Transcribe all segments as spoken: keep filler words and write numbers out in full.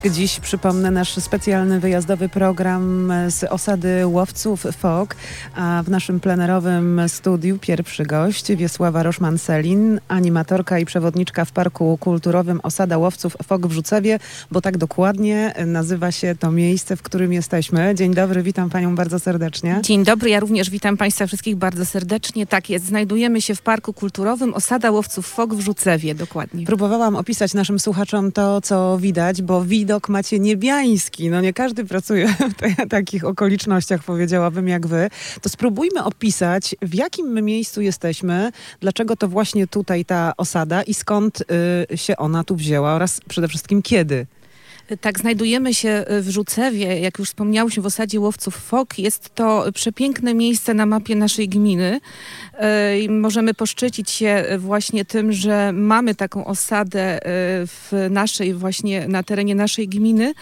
Dziś przypomnę nasz specjalny wyjazdowy program z osady Łowców Fok, a w naszym plenerowym studiu pierwszy gość Wiesława Roszman-Selin, animatorka i przewodniczka w Parku Kulturowym Osada Łowców Fok w Rzucewie, bo tak dokładnie nazywa się to miejsce, w którym jesteśmy. Dzień dobry, witam panią bardzo serdecznie. Dzień dobry, ja również witam państwa wszystkich bardzo serdecznie. Tak jest, znajdujemy się w Parku Kulturowym Osada Łowców Fok w Rzucewie, dokładnie. Próbowałam opisać naszym słuchaczom to, co widać, bo widok macie niebiański. No nie każdy pracuje w te, takich okolicznościach, powiedziałabym, jak wy. To spróbujmy opisać, w jakim my miejscu jesteśmy, dlaczego to właśnie tutaj ta osada i skąd y, się ona tu wzięła oraz przede wszystkim kiedy. Tak, znajdujemy się w Rzucewie, jak już wspomniałyśmy, w osadzie Łowców Fok. Jest to przepiękne miejsce na mapie naszej gminy. I możemy poszczycić się właśnie tym, że mamy taką osadę w naszej, właśnie na terenie naszej gminy.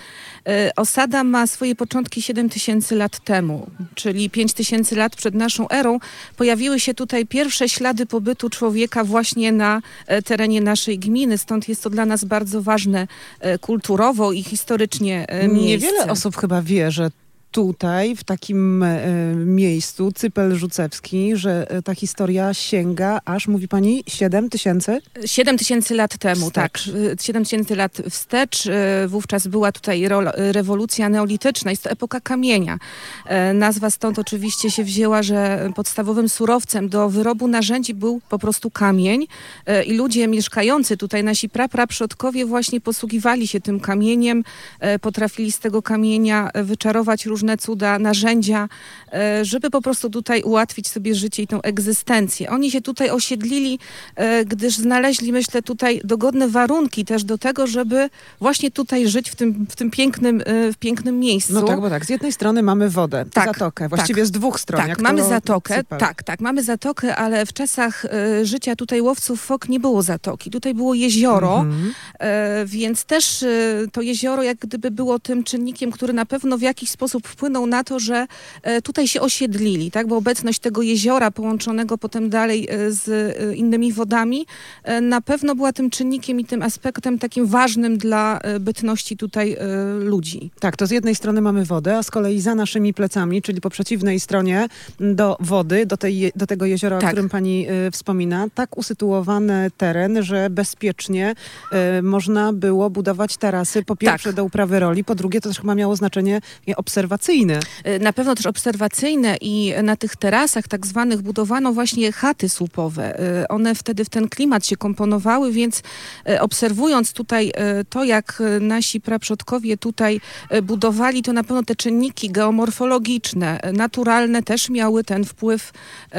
Osada ma swoje początki siedem tysięcy lat temu, czyli pięć tysięcy lat przed naszą erą. Pojawiły się tutaj pierwsze ślady pobytu człowieka właśnie na terenie naszej gminy. Stąd jest to dla nas bardzo ważne kulturowo i historycznie miejsce. Niewiele osób chyba wie, że tutaj, w takim e, miejscu, Cypel Rzucewski, że e, ta historia sięga aż, mówi pani, siedem tysięcy? siedem tysięcy lat temu, wstecz. tak. siedem tysięcy lat wstecz. E, wówczas była tutaj ro, rewolucja neolityczna. Jest to epoka kamienia. E, nazwa stąd oczywiście się wzięła, że podstawowym surowcem do wyrobu narzędzi był po prostu kamień. E, I ludzie mieszkający tutaj, nasi prapraprzodkowie właśnie posługiwali się tym kamieniem. E, potrafili z tego kamienia wyczarować różne różne cuda, narzędzia, żeby po prostu tutaj ułatwić sobie życie i tą egzystencję. Oni się tutaj osiedlili, gdyż znaleźli, myślę, tutaj dogodne warunki też do tego, żeby właśnie tutaj żyć w tym, w tym pięknym, w pięknym miejscu. No tak, bo tak, z jednej strony mamy wodę, tak, zatokę, właściwie tak, z dwóch stron. Tak, jak mamy to zatokę, Cypel. tak, tak, mamy zatokę, ale w czasach y, życia tutaj Łowców Fok nie było zatoki. Tutaj było jezioro, mhm. y, więc też y, to jezioro jak gdyby było tym czynnikiem, który na pewno w jakiś sposób wpłynął na to, że e, tutaj się osiedlili, tak? Bo obecność tego jeziora połączonego potem dalej e, z e, innymi wodami e, na pewno była tym czynnikiem i tym aspektem takim ważnym dla e, bytności tutaj e, ludzi. Tak, to z jednej strony mamy wodę, a z kolei za naszymi plecami, czyli po przeciwnej stronie do wody, do, tej, do tego jeziora, tak. o którym pani y, wspomina, tak usytuowany teren, że bezpiecznie y, można było budować tarasy, po pierwsze tak. do uprawy roli, po drugie to też chyba miało znaczenie obserwacyjne. Na pewno też obserwacyjne i na tych terasach tak zwanych budowano właśnie chaty słupowe. One wtedy w ten klimat się komponowały, więc obserwując tutaj to, jak nasi praprzodkowie tutaj budowali, to na pewno te czynniki geomorfologiczne, naturalne też miały ten wpływ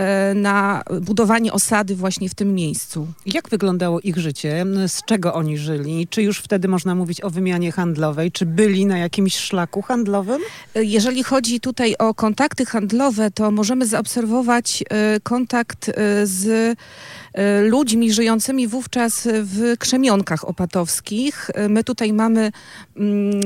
na budowanie osady właśnie w tym miejscu. Jak wyglądało ich życie? Z czego oni żyli? Czy już wtedy można mówić o wymianie handlowej? Czy byli na jakimś szlaku handlowym? Jeżeli chodzi tutaj o kontakty handlowe, to możemy zaobserwować y, kontakt y, z y, ludźmi żyjącymi wówczas w krzemionkach opatowskich. Y, my tutaj mamy, y,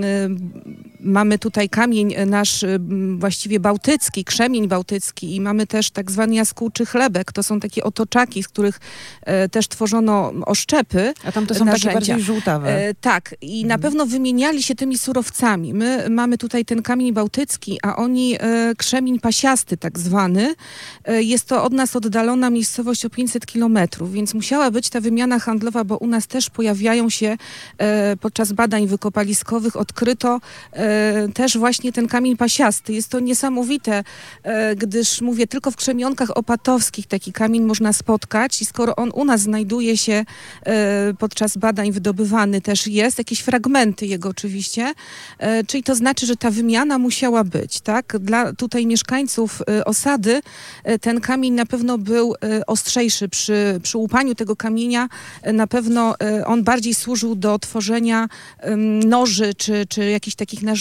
mamy tutaj kamień nasz y, właściwie bałtycki, krzemień bałtycki i mamy też tak zwany jaskółczy chlebek. To są takie otoczaki, z których y, też tworzono oszczepy. A tam to są narzędzia. takie bardziej żółtawe. Y, tak. I hmm. na pewno wymieniali się tymi surowcami. My mamy tutaj ten kamień bałtycki, a oni e, krzemień pasiasty tak zwany. E, jest to od nas oddalona miejscowość o pięćset kilometrów, więc musiała być ta wymiana handlowa, bo u nas też pojawiają się e, podczas badań wykopaliskowych odkryto e, też właśnie ten kamień pasiasty. Jest to niesamowite, e, gdyż mówię, tylko w krzemionkach opatowskich taki kamień można spotkać i skoro on u nas znajduje się e, podczas badań wydobywany też jest, jakieś fragmenty jego oczywiście, e, czyli to znaczy, że ta wymiana musiała być, tak? Dla tutaj mieszkańców y, osady y, ten kamień na pewno był y, ostrzejszy. Przy, przy łupaniu tego kamienia y, na pewno y, on bardziej służył do tworzenia y, noży czy, czy jakichś takich narzędzi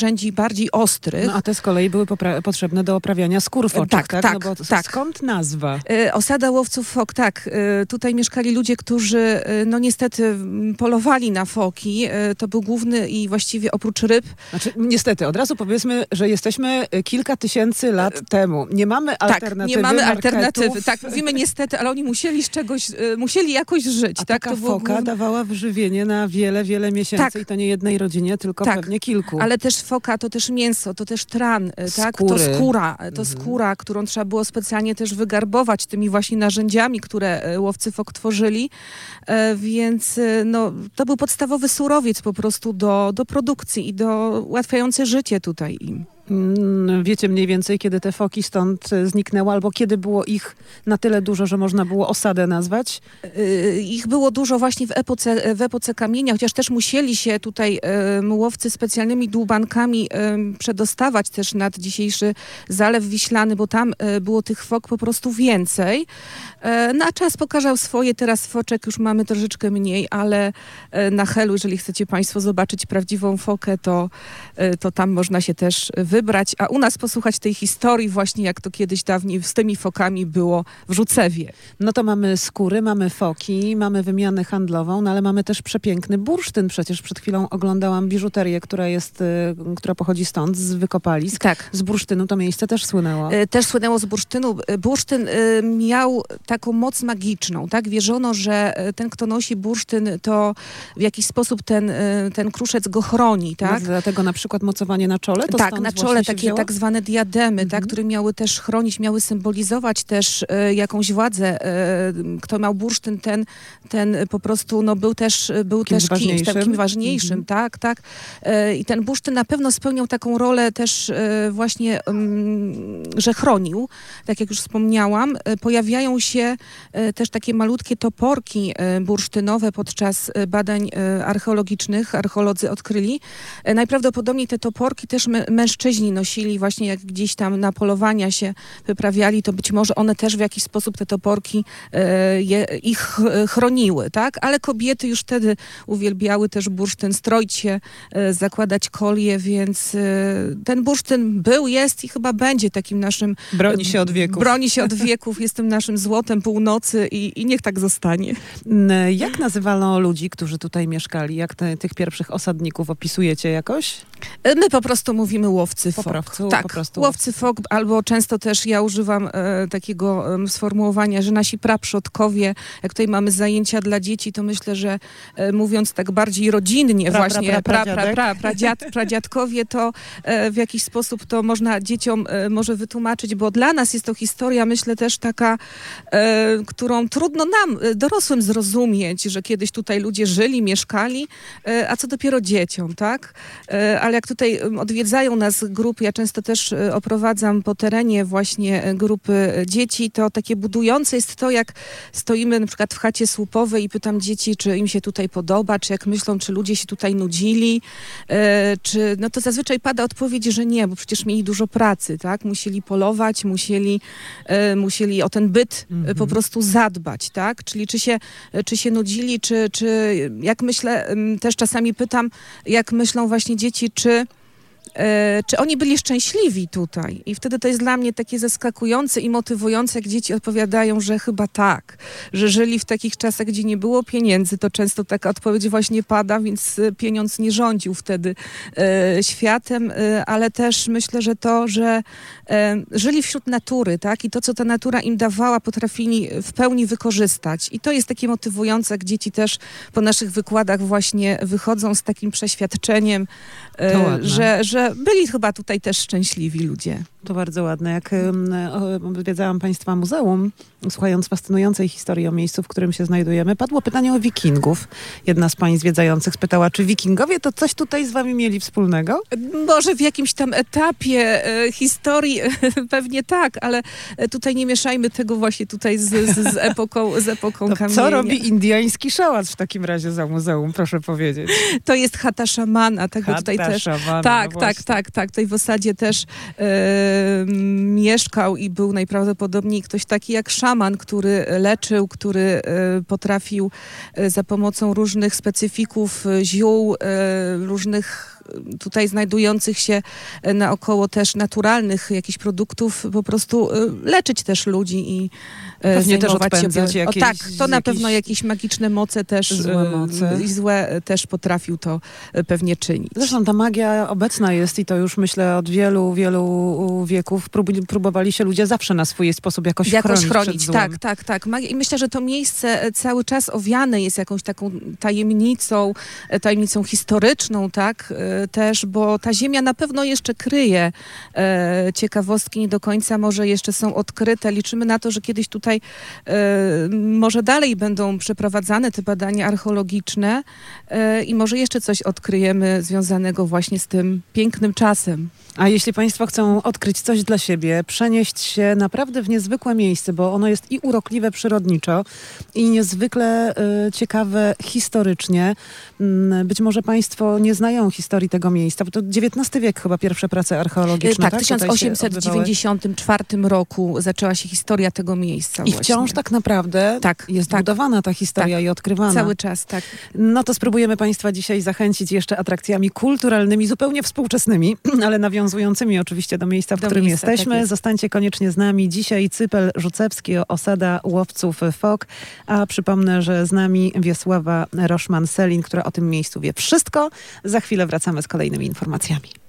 narzędzi bardziej ostrych. No a te z kolei były popra- potrzebne do oprawiania skór foczych, tak? Tak, tak? tak, No bo tak. skąd nazwa? E, Osada łowców fok, tak. E, Tutaj mieszkali ludzie, którzy e, no niestety m, polowali na foki. E, To był główny i właściwie oprócz ryb. Znaczy, niestety, od razu powiedzmy, że jesteśmy kilka tysięcy lat temu. Nie mamy alternatywy. Tak, nie mamy marketów. alternatywy. Tak, mówimy niestety, ale oni musieli z czegoś, e, musieli jakoś żyć. A tak? taka To było foka główne- dawała wyżywienie na wiele, wiele miesięcy Tak. i to nie jednej rodzinie, tylko Tak, pewnie kilku. Ale też foka, to też mięso, to też tran, e, tak? To Skóry. skóra, e, to Mhm. skóra, którą trzeba było specjalnie też wygarbować tymi właśnie narzędziami, które e, łowcy fok tworzyli. E, Więc e, no, to był podstawowy surowiec po prostu do, do produkcji i do ułatwiający życie tutaj im. Mm, Wiecie mniej więcej, kiedy te foki stąd e, zniknęły, albo kiedy było ich na tyle dużo, że można było osadę nazwać? Y, Ich było dużo właśnie w epoce, w epoce kamienia, chociaż też musieli się tutaj um, łowcy specjalnymi dłubankami um, przedostawać też nad dzisiejszy Zalew Wiślany, bo tam e, było tych fok po prostu więcej. E, No a czas pokazał swoje, teraz foczek już mamy troszeczkę mniej, ale e, na Helu, jeżeli chcecie Państwo zobaczyć prawdziwą fokę, to, e, to tam można się też wybrać, a u nas posłuchać tej historii właśnie, jak to kiedyś dawniej z tymi fokami było w Rzucewie. No to mamy skóry, mamy foki, mamy wymianę handlową, no ale mamy też przepiękny bursztyn. Przecież przed chwilą oglądałam biżuterię, która jest, y, która pochodzi stąd, z wykopalisk. Tak. Z bursztynu to miejsce też słynęło. E, Też słynęło z bursztynu. E, Bursztyn e, miał taką moc magiczną, tak? Wierzono, że e, ten, kto nosi bursztyn, to w jakiś sposób ten, e, ten kruszec go chroni, tak? No, dlatego na przykład mocowanie na czole? To Tak, stąd na właśnie czole się takie wzięło? tak zwane diademy, Mhm. tak, które miały też chronić, miały symbolizować też e, jakąś władzę. E, kto miał bursztyn, ten, ten po prostu no, był też, był Kimś też kimś ważniejszym? takim ważniejszym, Mhm. tak, tak. E, I ten bursztyn na pewno spełniał taką rolę też e, właśnie, mm, że chronił, tak jak już wspomniałam. E, Pojawiają się e, też takie malutkie toporki e, bursztynowe podczas e, badań e, archeologicznych. Archeolodzy odkryli. E, Najprawdopodobniej te toporki też mę- mężczyźni nosili właśnie jak gdzieś tam na polowania się wyprawiali, to być może one też w jakiś sposób te toporki e, je, ich e, chroniły, tak? Ale kobiety już wtedy uwielbiały też bursztyn, stroić się, e, zakładać kolie, więc e, ten bursztyn był, jest i chyba będzie takim naszym... Broni się od wieków. Broni się od wieków, jest tym naszym złotem północy i, i niech tak zostanie. N- Jak nazywano ludzi, którzy tutaj mieszkali? Jak te, tych pierwszych osadników opisujecie jakoś? E, My po prostu mówimy łowcy Po fok. prostu- tak, po prostu łowcy fok, albo często też ja używam e, takiego e, sformułowania, że nasi praprzodkowie, jak tutaj mamy zajęcia dla dzieci, to myślę, że e, mówiąc tak bardziej rodzinnie Pra, pra, właśnie, pra, pra, pra, pradziadek. pra, pradziad, pradziadkowie, to e, w jakiś sposób to można dzieciom e, może wytłumaczyć, bo dla nas jest to historia, myślę też taka, e, którą trudno nam, e, dorosłym zrozumieć, że kiedyś tutaj ludzie żyli, mieszkali, e, a co dopiero dzieciom, tak? E, ale jak tutaj em, odwiedzają nas grupy, ja często też e, oprowadzam po terenie właśnie e, grupy e, dzieci, to takie budujące jest to, jak stoimy na przykład w chacie słupowej i pytam dzieci, czy im się tutaj podoba, czy jak myślą, czy ludzie się tutaj nudzili, e, czy, no to zazwyczaj pada odpowiedź, że nie, bo przecież mieli dużo pracy, tak? Musieli polować, musieli, e, musieli o ten byt e, Mhm. po prostu zadbać, tak? Czyli czy się, czy się nudzili, czy, czy jak myślę, em, też czasami pytam, jak myślą właśnie dzieci, czy E, czy oni byli szczęśliwi tutaj? I wtedy to jest dla mnie takie zaskakujące i motywujące, jak dzieci odpowiadają, że chyba tak, że żyli w takich czasach, gdzie nie było pieniędzy, to często taka odpowiedź właśnie pada, więc e, pieniądz nie rządził wtedy e, światem, e, ale też myślę, że to, że e, żyli wśród natury, tak? I to, co ta natura im dawała, potrafili w pełni wykorzystać. I to jest takie motywujące, jak dzieci też po naszych wykładach właśnie wychodzą z takim przeświadczeniem, To e, ładne. że, że byli chyba tutaj też szczęśliwi ludzie. To bardzo ładne. Jak em, o, odwiedzałam Państwa muzeum, słuchając fascynującej historii o miejscu, w którym się znajdujemy, padło pytanie o wikingów. Jedna z pań zwiedzających spytała, czy wikingowie to coś tutaj z wami mieli wspólnego? Może w jakimś tam etapie e, historii e, pewnie tak, ale e, tutaj nie mieszajmy tego właśnie tutaj z, z, z epoką, z epoką To kamienia. co robi indyjski szałas w takim razie za muzeum? Proszę powiedzieć. To jest chata szamana, tego Chata tutaj też. szamana, Tak, no tak, właśnie. tak, tak. Tutaj w osadzie też e, mieszkał i był najprawdopodobniej ktoś taki jak szaman, który leczył, który e, potrafił e, za pomocą różnych specyfików, e, ziół, e, różnych tutaj znajdujących się naokoło też naturalnych jakichś produktów, po prostu leczyć też ludzi i pewnie też zajmować się... odpędzać jakieś, o, tak, to na jakieś pewno jakieś magiczne moce też złe moce. i złe też potrafił to pewnie czynić. Zresztą ta magia obecna jest i to już myślę od wielu, wielu wieków Prób- próbowali się ludzie zawsze na swój sposób jakoś, jakoś chronić, chronić. przed złem. Tak, tak, tak. Magia- I myślę, że to miejsce cały czas owiane jest jakąś taką tajemnicą, tajemnicą historyczną, tak, też, bo ta ziemia na pewno jeszcze kryje e, ciekawostki, nie do końca może jeszcze są odkryte. Liczymy na to, że kiedyś tutaj e, może dalej będą przeprowadzane te badania archeologiczne e, i może jeszcze coś odkryjemy związanego właśnie z tym pięknym czasem. A jeśli Państwo chcą odkryć coś dla siebie, przenieść się naprawdę w niezwykłe miejsce, bo ono jest i urokliwe przyrodniczo, i niezwykle y, ciekawe historycznie. Mm, być może Państwo nie znają historii tego miejsca, bo to dziewiętnasty wiek chyba pierwsze prace archeologiczne. Tak, tak? w tysiąc osiemset dziewięćdziesiątym czwartym roku zaczęła się historia tego miejsca. I właśnie. wciąż tak naprawdę tak, jest tak, budowana ta historia tak, i odkrywana. Cały czas, tak. No to spróbujemy Państwa dzisiaj zachęcić jeszcze atrakcjami kulturalnymi, zupełnie współczesnymi, ale nawiązującymi oczywiście do miejsca, w Do którym miejsca, jesteśmy. tak jest. Zostańcie koniecznie z nami. Dzisiaj Cypel Rzucewski, osada łowców fok, a przypomnę, że z nami Wiesława Roszman-Selin, która o tym miejscu wie wszystko. Za chwilę wracamy z kolejnymi informacjami.